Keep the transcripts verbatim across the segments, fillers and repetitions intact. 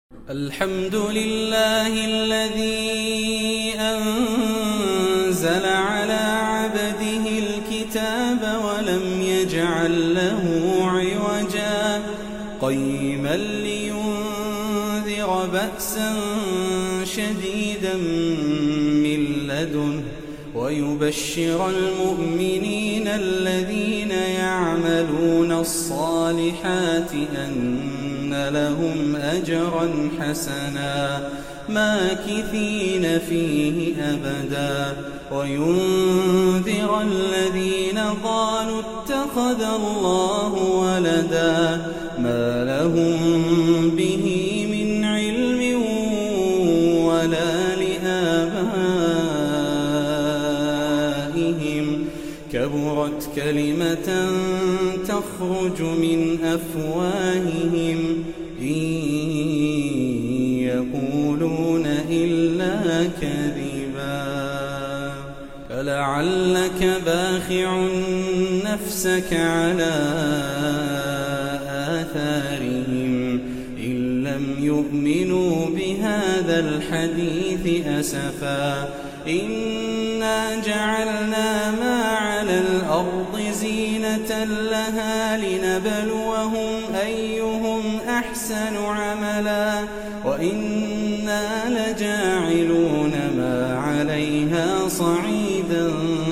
الحمد لله الذي أنزل على عبده الكتاب ولم يجعل له عوجا قيما لينذر بأسا شديدا من لدنه ويبشر المؤمنين الذين يعملون الصالحات أن لهم أجرا حسنا ماكثين فيه أبدا وينذر الذين قالوا اتخذ الله ولدا ما لهم به من علم ولا لآبائهم كبرت كلمة تخرج من أفواههم إن يقولون إلا كذبا فلعلك باخع نفسك على آثارهم إن لم يؤمنوا بهذا الحديث أسفا إنا جعلنا ما على الأرض زينة لها لنبلوهم أيهم أحسن عملا وإنا لجاعلون ما عليها صعيدا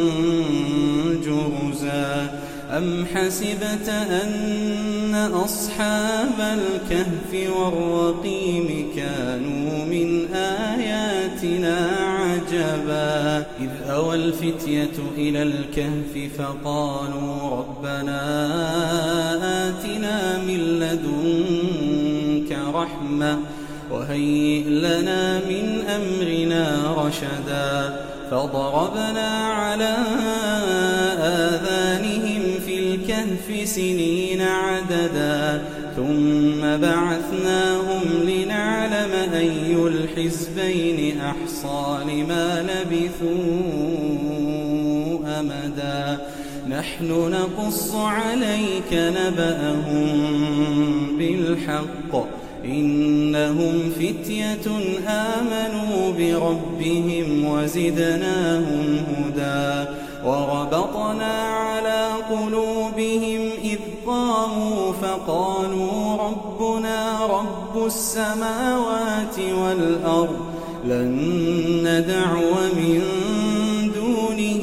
جرزا أم حسبت أن أصحاب الكهف والرقيم كانوا من آياتنا عجبا إذ أوى الفتية إلى الكهف فقالوا ربنا آتنا من لدنك رحمة وهيئ لنا من أمرنا رشدا فضربنا على آذانهم في الكهف سنين عددا ثم بعثناهم لنعلم أي الحزبين أحصى لما لبثوا أمدا نحن نقص عليك نبأهم بالحق إنهم فتية آمنوا بربهم وزدناهم هدى وربطنا على قلوبهم إذ قاموا فقالوا ربنا رب السماوات والأرض لن ندعو من دونه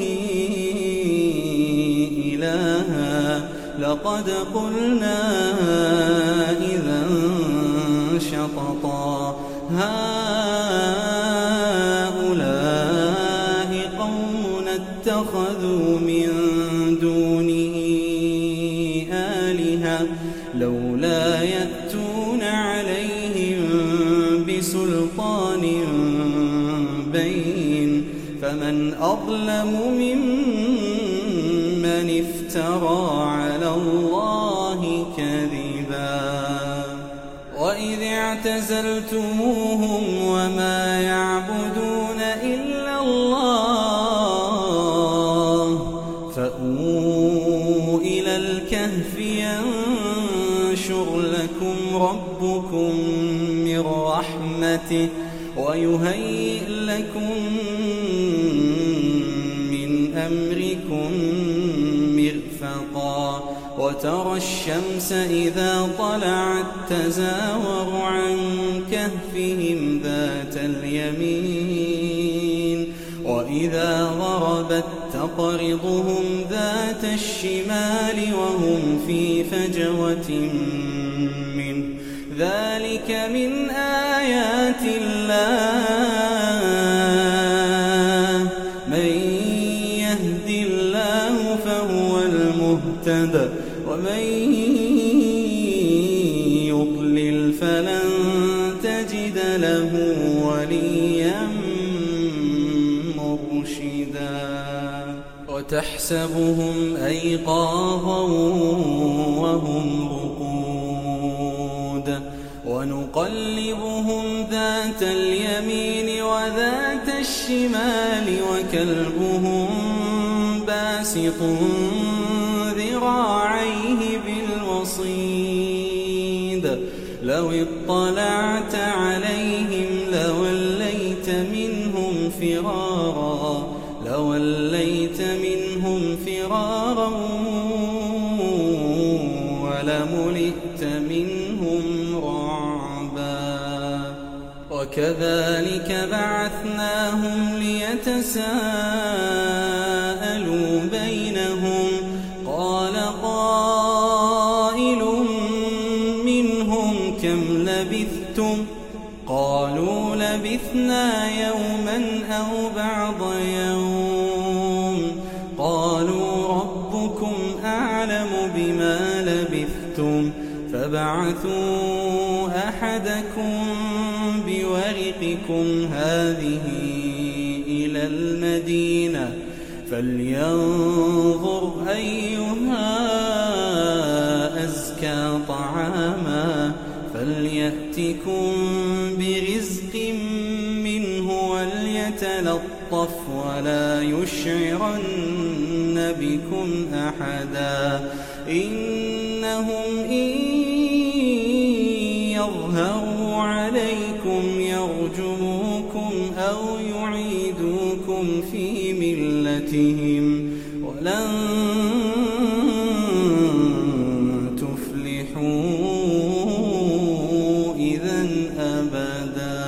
إلها لقد قلنا إذا شططا هؤلاء قوم اتخذوا من دونه آلهة لولا يأتون عليهم بسلطان بين فمن أظلم ممن افترى على الله كذبا وإذ اعتزلتموهم وما يعبدون إلا الله فأووا إلى الكهف ينشر لكم ربكم من رحمته ويهيئ لكم من أمركم مرفقا وترى الشمس إذا طلعت تزاور عن كهفهم ذات اليمين وإذا غربت تقرضهم ذات الشمال وهم في فجوة منه ذلك من آيات الله من يهد الله فهو المهتد ومن يضلل فلن تجد له وليا مرشدا وتحسبهم أيقاظا وهم رقود ونقلبهم ذات اليمين وذات الشمال وكلبهم باسط ذراعيه بالوصيد له لو اطلعت عليهم لوليت منهم فرارا لوليت منهم فرارا ولملئت منهم رعبا وكذلك بعثناهم ليتساءلوا بينهم قال قائل منهم كم لبثتم قالوا لبثنا يوما أو بعض يوم قالوا ربكم أعلم بما لبثتم فابعثوا أحدكم بورقكم هذه إلى المدينة فلينظر أيها أزكى طعاما فليأتكم برزق منه وليتلطف ولا يشعرن بكم أحدا إنهم إن يظهروا عليكم يرجموكم أو يعيدوكم في ملتهم ولن تفلحوا إذا أبدا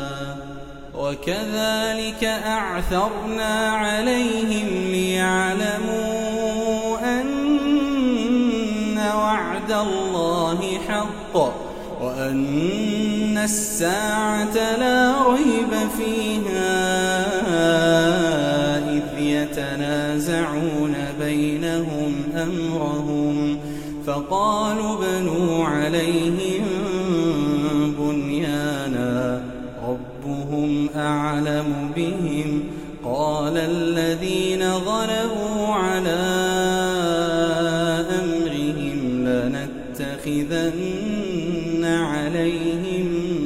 وكذلك أعثرنا عليهم ليعلموا أن وعد الله حق وأن الساعة لا ريب فيها إذ يتنازعون بينهم أمرهم فقالوا بنوا عليهم بنيانا ربهم أعلم بهم قال الذين غلبوا على أمرهم لنتخذن عليهم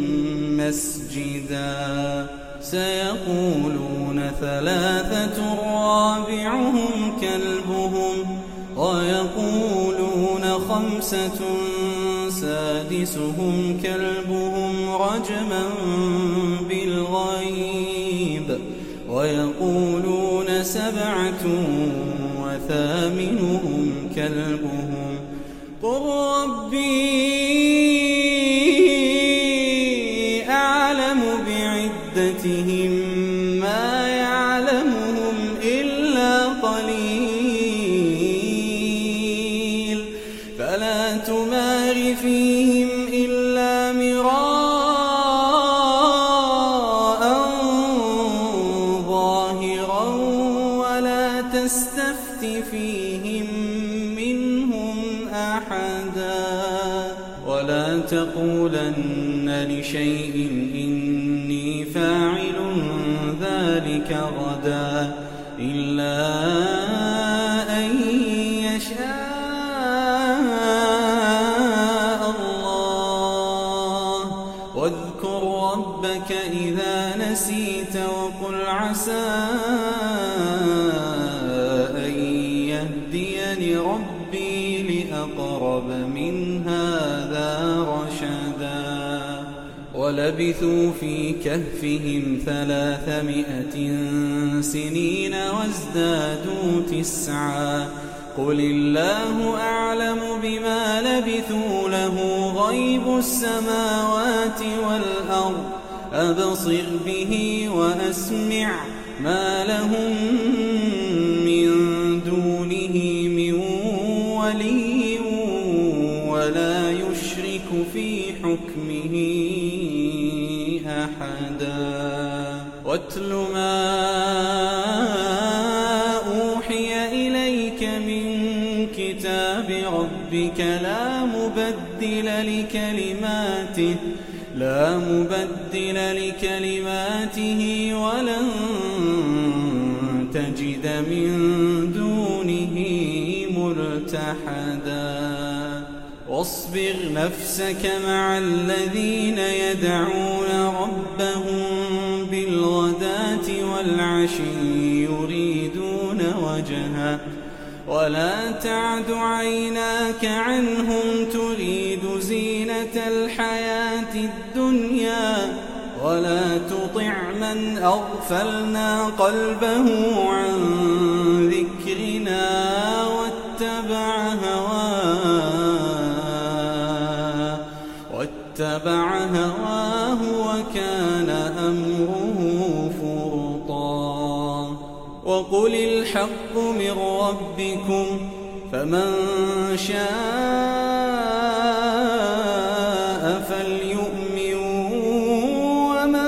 مسجدا سيقولون ثلاثة رابعهم كلبهم ويقولون خمسة سادسهم كلبهم رجما بالغيب ويقولون سبعة وثامنهم كلبهم قل ربي أعلم بعدتهم ما يعلمهم إلا قليل فلا تمار فيهم إلا مراء ظاهرا ولا تستفت فيهم منهم أحدا ولا تقولن لشيء إني فاعل ذلك غدا إلا أن يشاء الله واذكر ربك إذا نسيت وقل عسى أن يهديني ربي لأقرب من هذا رشدا ولبثوا في كهفهم ثلاثمائة سنين وازدادوا تسعا قل الله أعلم بما لبثوا له غيب السماوات والأرض أبصر به وأسمع ما لهم من دونه من ولي ولا يشرك في حكمه أحدا واتل ما أوحي إليك من كتاب ربك لا مبدل لكلماته لا مبدل لكلماته ولن تجد من دونه ملتحدا واصبر نفسك مع الذين يدعون ربهم بالغداة والعشي يريدون وجهه ولا تعد عيناك عنهم تريد زينة الحياة الدنيا ولا تطع من أغفلنا قلبه عن ذكرنا واتبع هواه واتبع هواه وكان أمره فرطا وقل الحق من ربكم فمن شاء فليؤمن ومن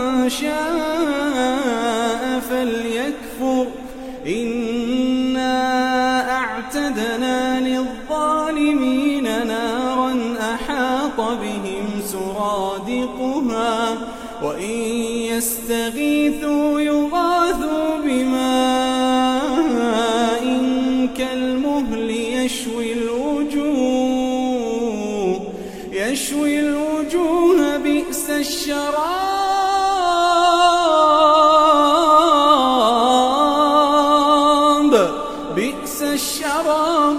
شاء فليكفر إنا أعتدنا للظالمين نارا أحاط بهم سرادقها وإن يستغيثوا يغاثوا بماء كالمهل يشوي الوجوه يشوي الوجوه بئس الشراب بئس الشراب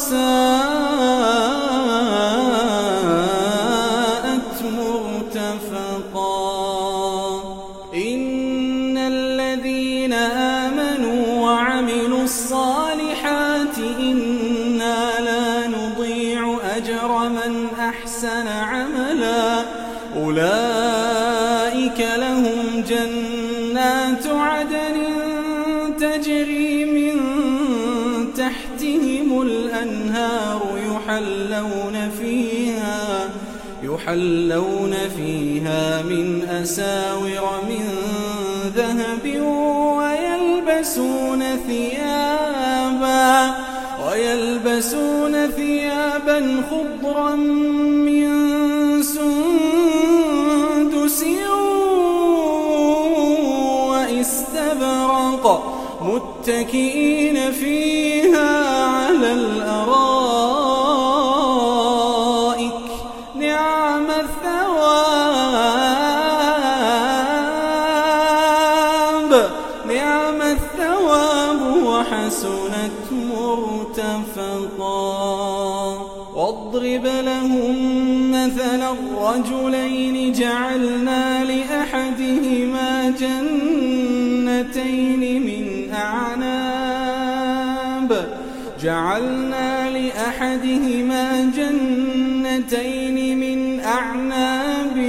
وساءت مرتفقا إن الذين آمنوا وعملوا الصالحات إنا لا نضيع أجر من أحسن عملا أولئك لهم جنات عدن تجري من تحتهم الأنهار يحلون فيها يحلون فيها من أساور من ذهب ويلبسون ثيابا ويلبسون ثيابا خضرا من سندس واستبرق متكئين فيها على الأرائك نعم الثواب نعم الثواب وحسنت مرتفقا واضرب لهم مثلا الرجلين جعلنا لأحدهما جنتين من أعناب جعلنا لأحدهما جنتين من أعناب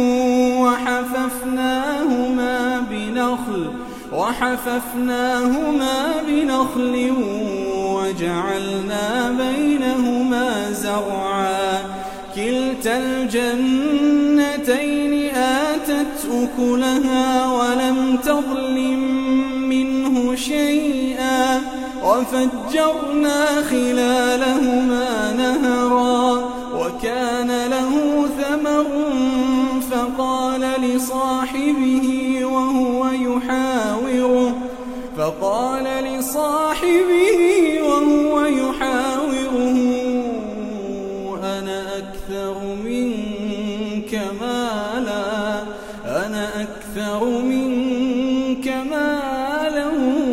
وحففناهما بنخل وحففناهما بنخل وجعلنا بينهما زرعا كلتا الجنتين آتت أكلها ولم تظلم منه شيئا وفجرنا خلالهما نهرا وكان له ثمر فقال لصاحبه وهو يحاوره فقال لصاحبه وهو يحاوره أنا أكثر منك مالا أنا أكثر منك مالا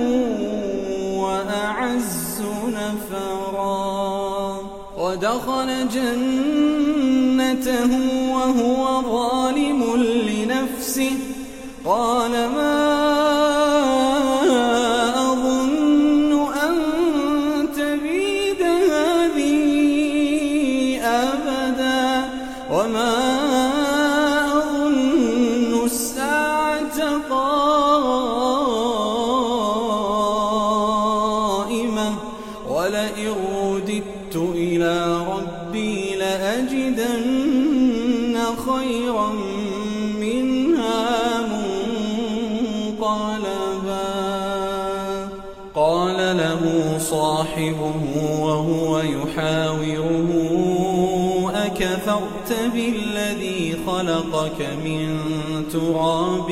وأعز نفرا ودخل جنته وهو ظالم لنفسه قال ما وما أظن الساعة قائمة ولئن رددت إلى ربي لأجدن خيرا منها منقلبا قال له صاحبه وهو يحاوره أكفرت بالذي خلقك من تراب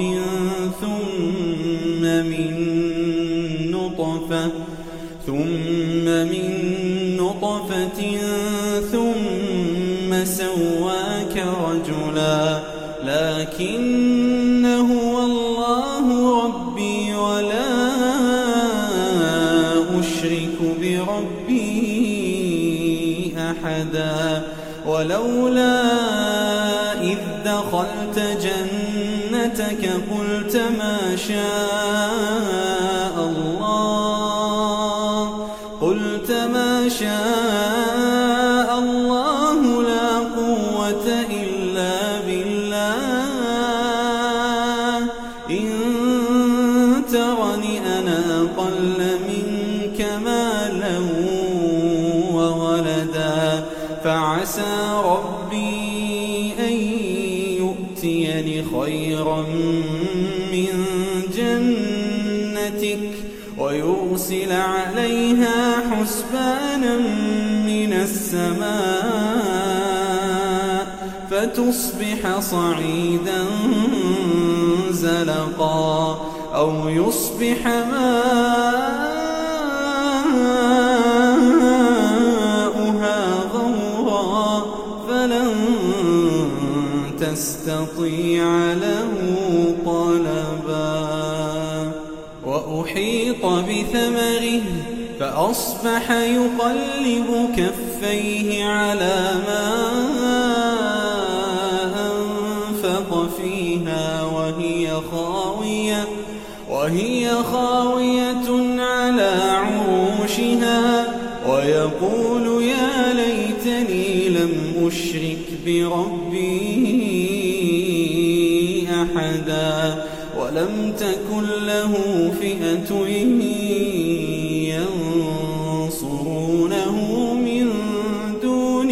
ثم من نطفة ثم من نطفة ثم سواك رجلا لكن هو الله ربي ولا أشرك بربي أحدا ولولا دخلت جنتك قلت ما شاء الله قلت ما شاء الله لا قوة إلا بالله إن ترني أنا أقل منك مالا وولدا فعسى ربي أن يؤتيني خيرا من جنتك ويرسل عليها حسبانا من السماء فتصبح صعيدا زلقا أو يصبح ماؤها غورا فلن تستطيع له طلبا وأحيط بثمره فأصبح يقلب كفيه على ما أنفق فيها وهي خاوية وهي خاوية على عروشها ويقول يا ليتني لم أشرك بربي أحدا ولم تكن له فئة ينصرونه من دون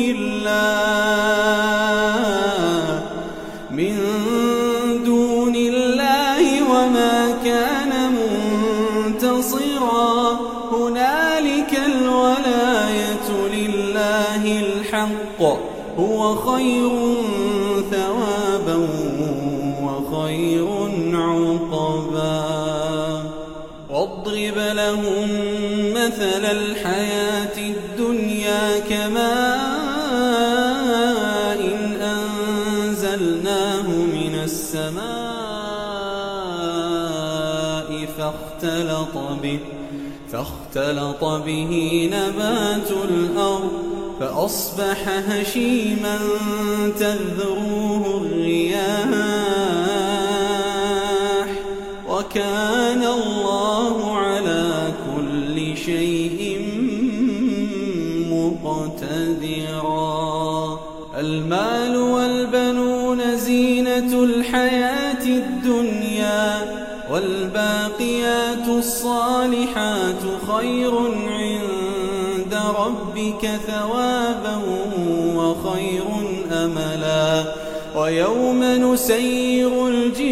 الله من دون الله وما كان منتصرا هنالك الولاية لله الحق هو خير ثوابا وخير عقبا واضرب لهم مثل الحياة الدنيا كماء أنزلناه من السماء فاختلط به فاختلط به نبات الأرض فأصبح هشيما تذروه الرياح وكان الله على كل شيء مقتدرا المال والبنون زينة الحياة الدنيا والباقيات الصالحات خير عند ربك ثوابا وخير أملا ويوم نسير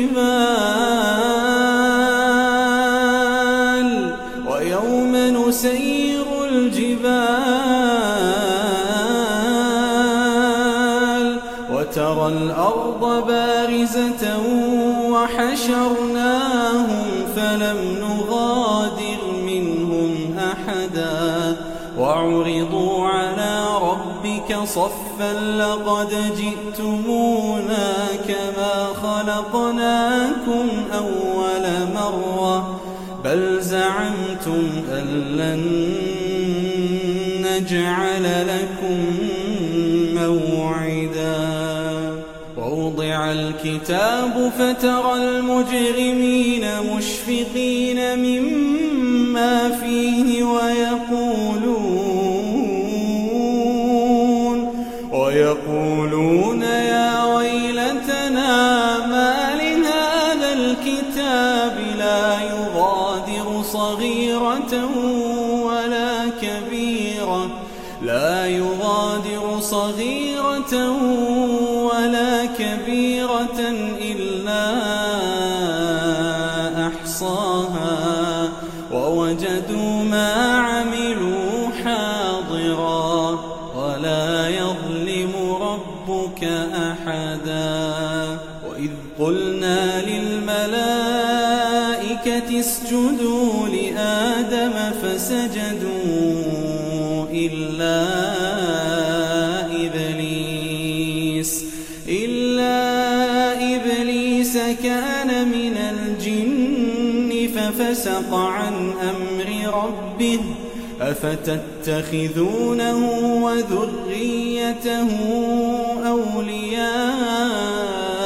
الجبال ويوم نسير الجبال وترى الأرض بارزة وحشرناهم فلم نغادر منهم أحدا وعرضوا على ربك صفا لقد جئتمونا كما خلقناكم أول مرة بل زعمتم أن لن نجعل لكم موعدا ووضع الكتاب فترى المجرمين مشفقين مما فيه ويقولون ويقولون يا ويلتنا ما لهذا الكتاب لا يغادر صغيرة ولا كبيرة لا يغادر صغيرة ولا كبيرة إلا أحصاها ووجدوا ما عملوا حاضرا ولا يظلم ربك أحدا وإذ قلنا للملائكة اسجدوا لآدم فسجدوا إلا إبليس إلا إبليس كان من الجن ففسق عن أمر ربه أفتتخذونه وذريته أولياء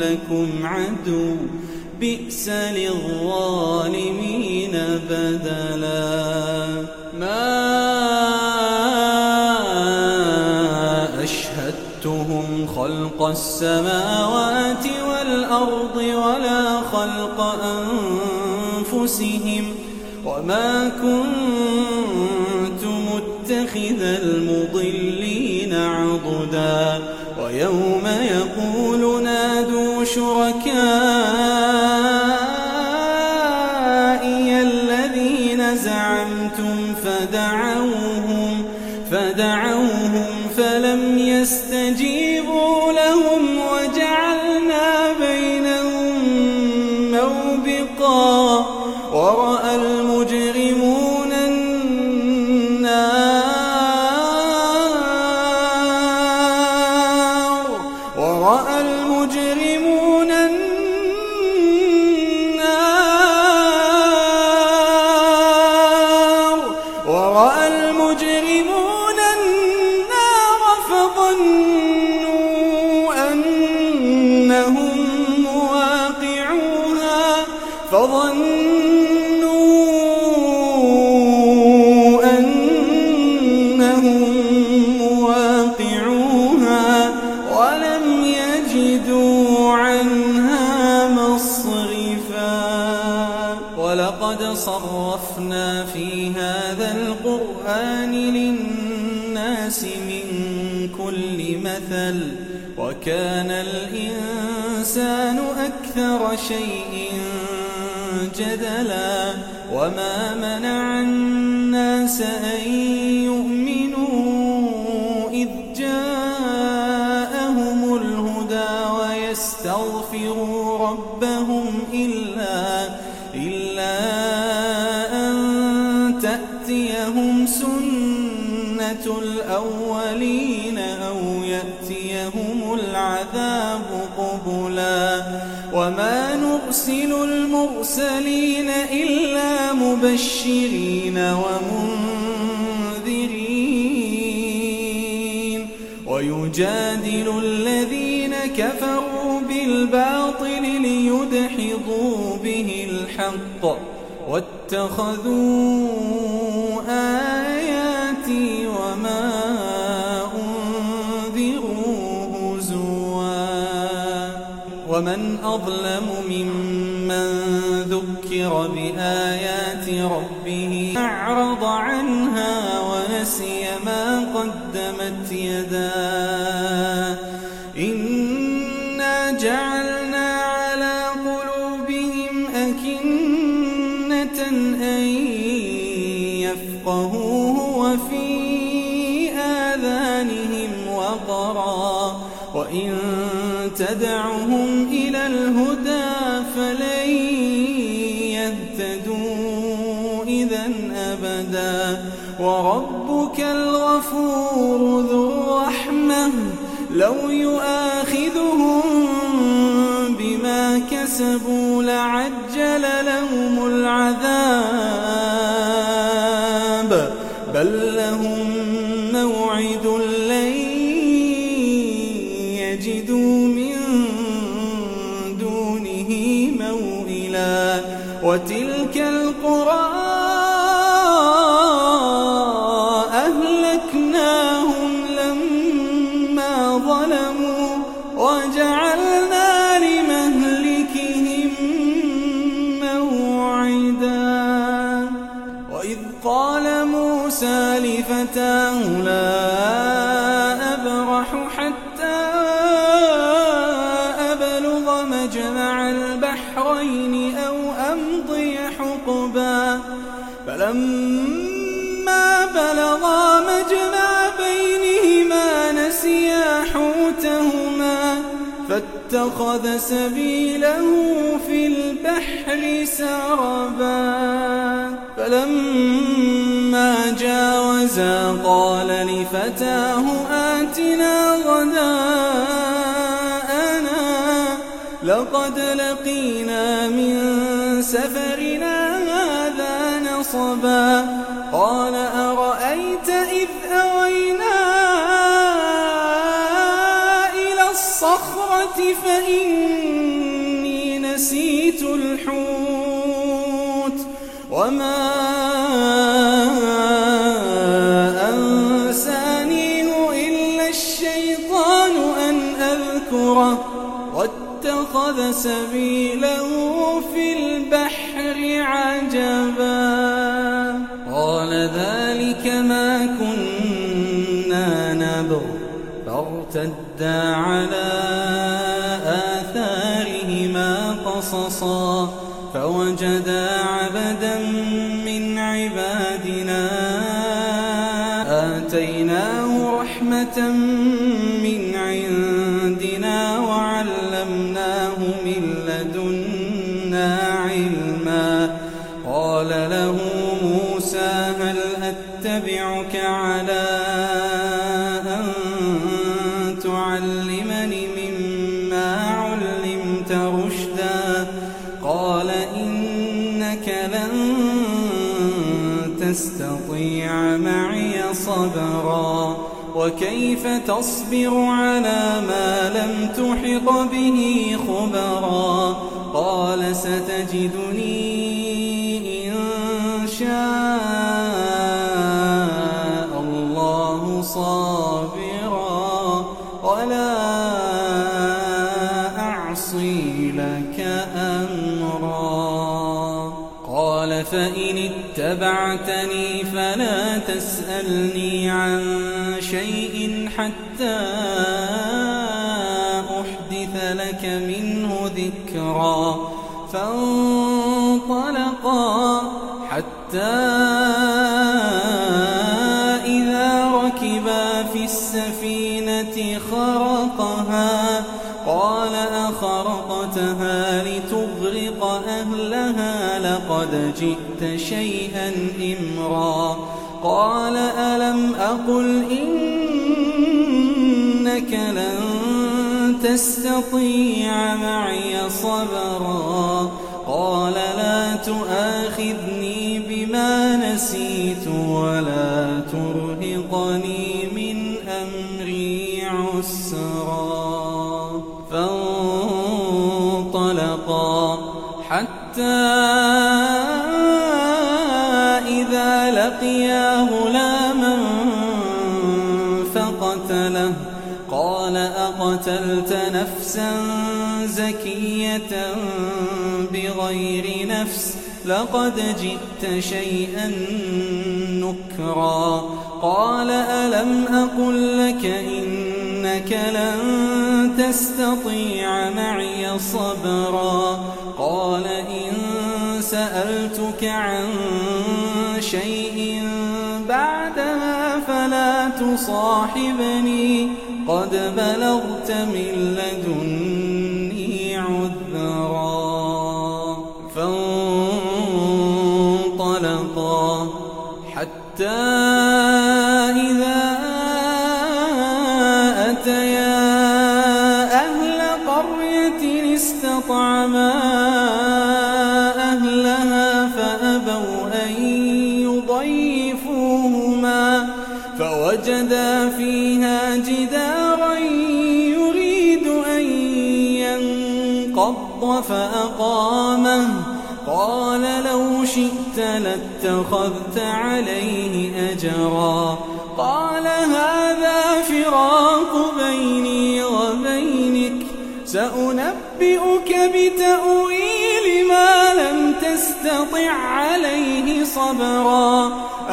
لكم عدو بئس للظالمين بدلا ما أشهدتهم خلق السماوات والأرض ولا خلق أنفسهم وما كنت متخذ المضلين عضدا ويوم يقول نادوا شركائي الذين زعمتم فدعوهم فدعوهم فلم يستجيبوا لهم وجعلنا بينهم موبقا ورأى المجرمون النار ورأى المجرمون النار ورأى المجرمون النار فظنوا أنهم مواقعوها فظنوا أنهم مواقعوها ولم يجدوا عنها مصرفا ولقد صرفنا في هذا القرآن للناس من كل مثل وكان الإنسان أكثر شيء جدلا وما منع الناس أن يؤمنوا إذ جاءهم الهدى ويستغفروا ربهم إلا, إلا أن تأتيهم سنة الأولين أو يأتيهم العذاب قبلا وما نرسل المرسلين إلا مبشرين ومنذرين ويجادل الذين كفروا بالباطل ليدحضوا به الحق واتخذوا آياتي وما أنذروا هزوا ومن أظلم ممن ذكر بآيات ربه أعرض عنها ونسي ما قدمت يداه إنا جعلنا على قلوبهم أكنة أن يفقهوه وفي آذانهم وقرا وإن تدعهم إلى الهدى فلن يهتدوا إذا أبدا وربك الغفور ذو الرحمة لو يؤاخذهم بما كسبوا لعجل لهم العذاب بل لهم موعد لن يجدوا من دونه موئلا وتلك القرى أهلكناهم لما ظلموا وجعلنا لمهلكهم موعدا وإذ قال موسى لفتاه لا أبرح حتى أبلغ مجمع البحرين أو أمضي حقبا فلما بلغا مجمع بينهما نسيا حوتهما فاتخذ سبيله في البحر سربا فلما جاوزا قال لفتاه آتنا غداءنا لقد لقينا من سفرنا هذا نصبا قال أرأيت إذ أوينا إلى الصلاة الصخرة فإني نسيت الحوت وما أنسانيه إلا الشيطان أن أذكره واتخذ سبيله في البحر عجبا قال ذلك ما كنا نبغ فارتدا على آثارهما قصصا فوجدا عبدا من عبادنا آتيناه رحمة من عندنا وعلمناه من لدنا علما قال له موسى هل أتبعك على أن تعلمني مما علمت رشدا قال إنك لن تستطيع معي صبرا وكيف تصبر على ما لم تحط به خبرا قال ستجدني إن شاء الله صابرا ولا أعصي لك أمرا قال فإن اتبعتني فلا تسألني عن شيء حتى أحدث لك منه ذكرا فانطلقا حتى إذا ركبا في السفينة خرقها قال أخرقتها لتغرق أهلها لقد جئت شيئا إمرا قال ألم أقل إنك لن تستطيع معي صبرا قال لا تؤاخذني بما نسيت ولا ترهقني من أمري عسرا فانطلقا حتى إذا لقيا غلاما فقتله قال أقتلت نفسا زكية بغير نفس لقد جئت شيئا نكرا قال ألم أقل لك إنك لن تستطيع معي صبرا قال إن سألتك عن شيء بعدها فلا تصاحبني قد بلغت من لدني عذرا فانطلقا حتى إذا أتيا أهل قرية استطعما أهلها فأبوا أن يضيفوهما فوجدا فيها جدارا يريد أن ينقض فأقامه قال لو شئت لاتخذت عليه أجرا قال هذا فراق بيني وبينك سأنبئك بتأويل ما لم تستطع عليه صبرا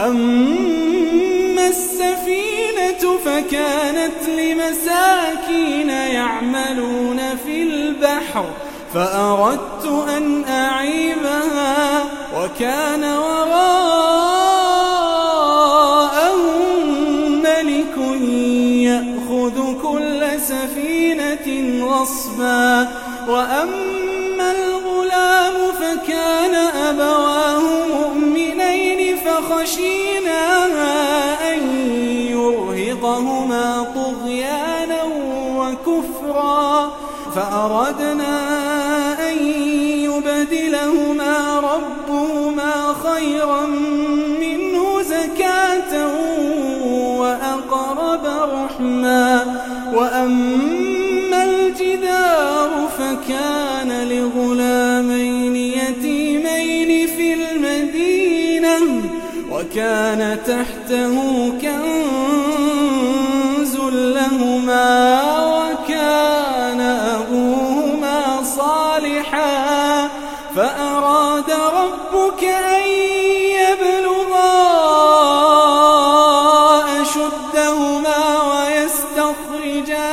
أما السفينة فكانت لمساكين يعملون في البحر فأردت أن أعيبها وكان وراءهم ملك يأخذ كل سفينة غصبا وأما الغلام فكان أبواه مؤمنين فخشينا أن يرهقهما طغيانا وكفرا فأردنا أن يبدلهما ربهما خيرا منه زكاة وأقرب رحما وأما وكان تحته كنز لهما وكان أبوهما صالحا فأراد ربك أن يبلغا أشدهما ويستخرجا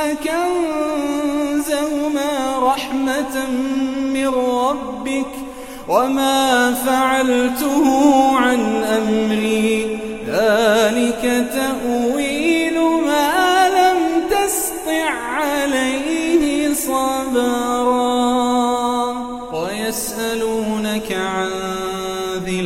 كنزهما رحمة من ربك وما فعلته عن أمري ذلك تأويل ما لم تسطع عليه صبرا ويسألونك عن ذي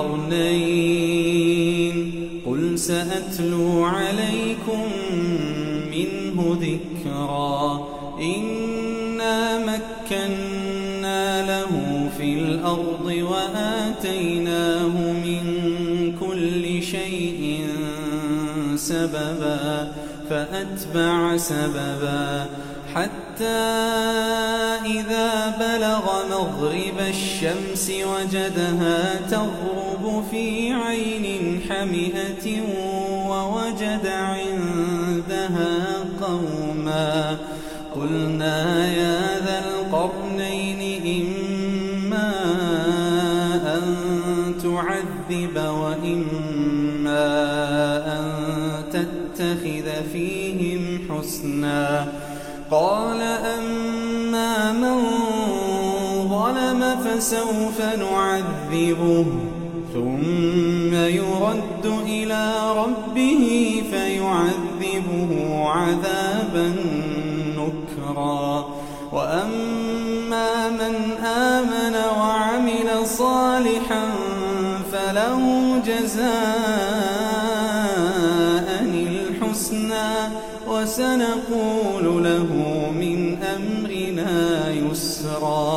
القرنين قل سأتلو عليكم منه ذكرا إنا مكنا له في الأرض وآتيناه من كل شيء سببا فأتبع سببا حتى إذا بلغ مغرب الشمس وجدها تغرب في عين حمئة ووجد عندها قوما قلنا يا ذا القرنين إما أن تعذب وإما أن تتخذ فيهم حسنا قال أما من ظلم فسوف نعذبه ثم يرد إلى ربه فيعذبه عذابا نكرا وأما من آمن وعمل صالحا فله جزاء الحسنى وسنقول له من أمرنا يسرا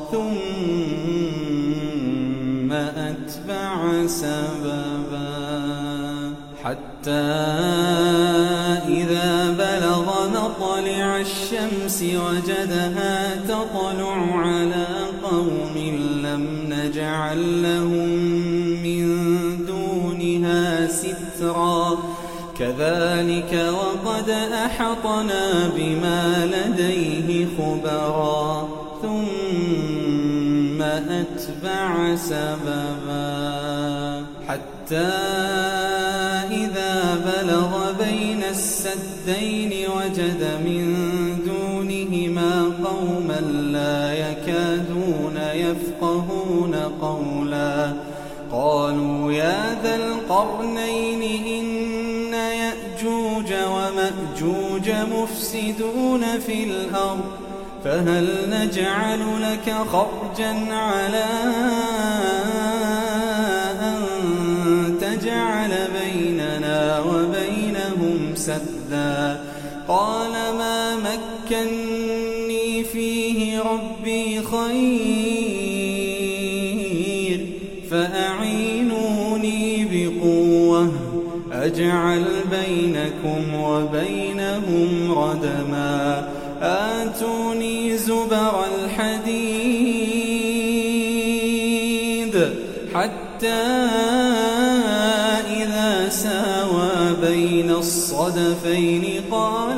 ثم أتبع سببا حتى إذا بلغ مطلع الشمس وجدها تطلع على قوم لم نجعل لهم من دونها سترا كذلك وقد أحطنا بما لديه خبرا ثم أتبع سببا حتى إذا بلغ بين السدين وجد من دونهما قوما لا يكادون يفقهون قولا قالوا يا ذا القرنين إن يأجوج ومأجوج مفسدون في الأرض فهل نجعل لك خرجا على أن تجعل بيننا وبينهم سدا قال ما مكني فيه ربي خير فأعينوني بقوة أجعل بينكم وبينهم ردما آتوني زبر الحديد حتى إذا ساوى بين الصدفين قال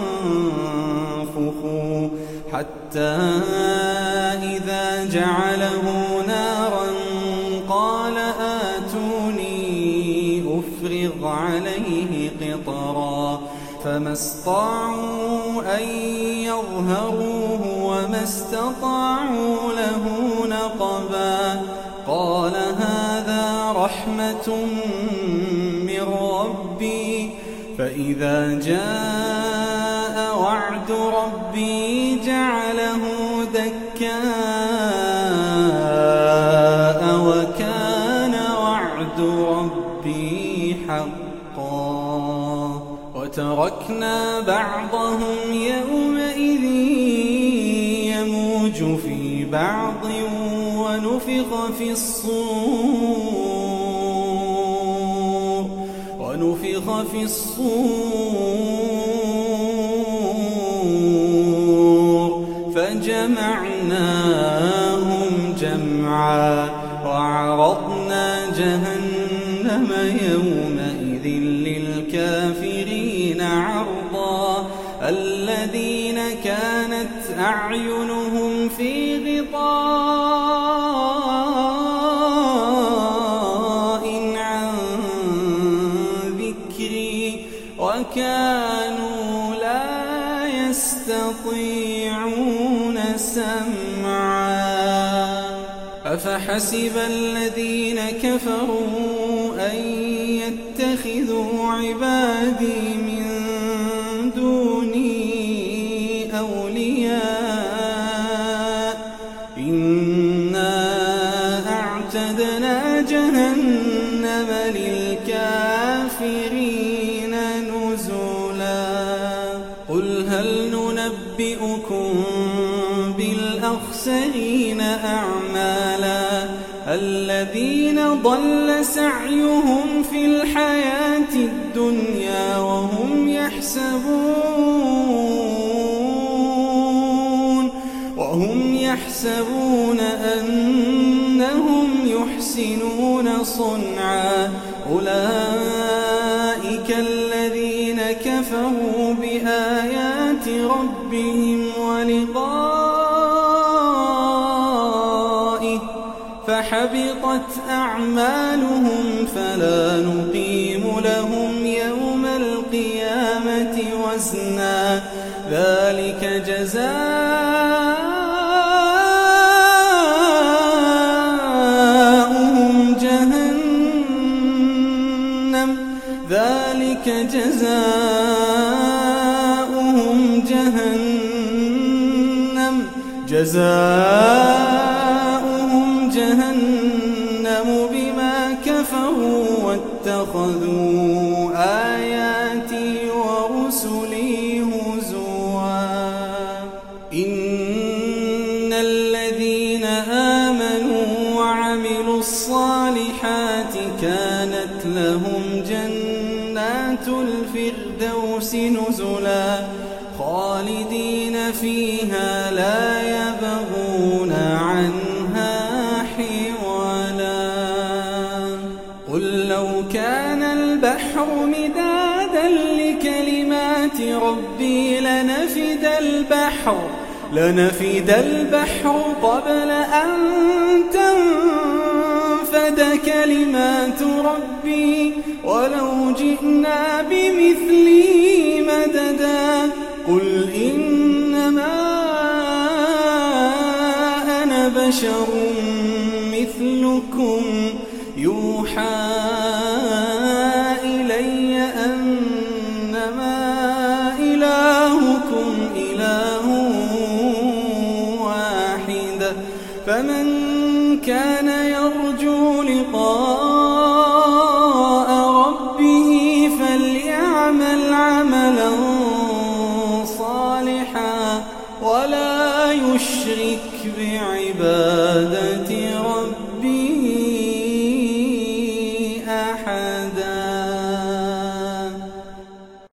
انفخوا حتى إذا جعله نارا قال آتوني أفرغ عليه قطرا فما استطاعوا أن يظهروه وما استطاعوا له نقبا قال هذا رحمة من ربي فإذا جاء وعد ربي جعله دكاء وكان وعد ربي حقا وتركنا بعضهم يومئذ يموج في بعض ونفخ في الصور ونفخ في الصور فجمعناهم جمعا وعرضنا جهنم كانت أعينهم في غطاء عن ذكري وكانوا لا يستطيعون سمعا أفحسب الذين كفروا أن يتخذوا عبادي من دوني أولياء إنا أعتدنا جهنم للكافرين نزلا قل هل ننبئكم بالأخسرين أعمالا الذين ضل سعيهم في الحياة الدنيا وهم يحسبون وهم يحسبون أنهم يحسنون صنعا أولئك الذين كفروا بآيات ربهم ولقائه فحبطت أعمالهم فلا نقيم لهم يوم القيامة وزنا ذلك جزاؤهم جهنم ذلك جزاؤهم جهنم جزاؤهم جهنم بما كفروا واتخذوا آياتي ورسلي هزوا إن الذين آمنوا وعملوا الصالحات كانت لهم جنات الفردوس نزلا خالدين فيها لا يبغون عنها حولا قل لو كان البحر مدادا لكلمات ربي لنفد البحر لنفد البحر قبل أن تنفد كلمات ربي ولو جئنا بمثله مددا قل إنما أنا بشر مثلكم يوحى إلي أنما إلهكم إله واحد فمن كان يرجو لقاء ربه فليعمل عملا صالحا ولا يشرك بعبادة ربه